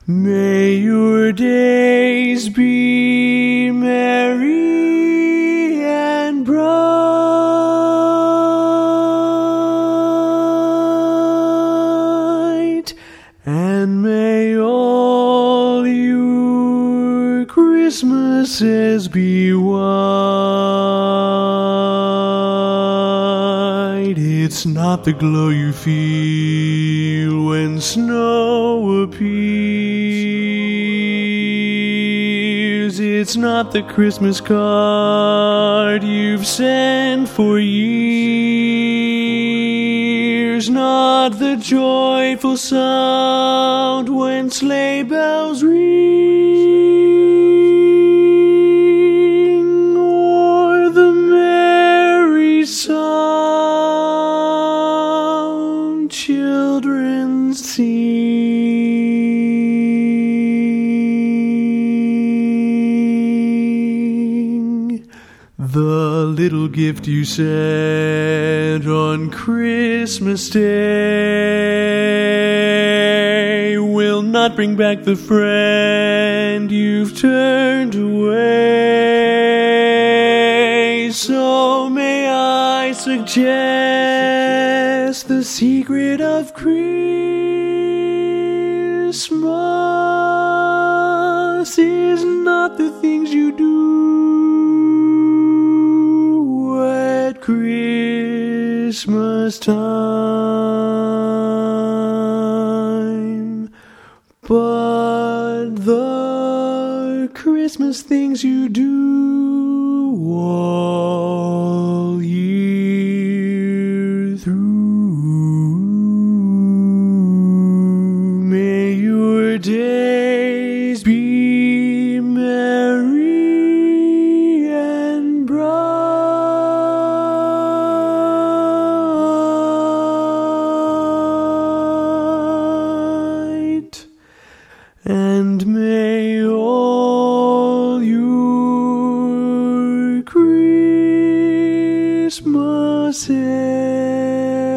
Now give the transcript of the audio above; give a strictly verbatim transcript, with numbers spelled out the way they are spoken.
May your days be merry and bright, and may all your Christmases be white. It's not the glow you feel when snow appears. It's not the Christmas card you've sent for years. Not the joyful sound when sleigh bells ring, or the merry song children sing. The little gift you sent on Christmas Day will not bring back the friend you've turned away. So may I suggest the secret of Christmas is not the things you do at Christmas time, but the Christmas things you do all year through. May your days be merry and bright, and may all your Christmases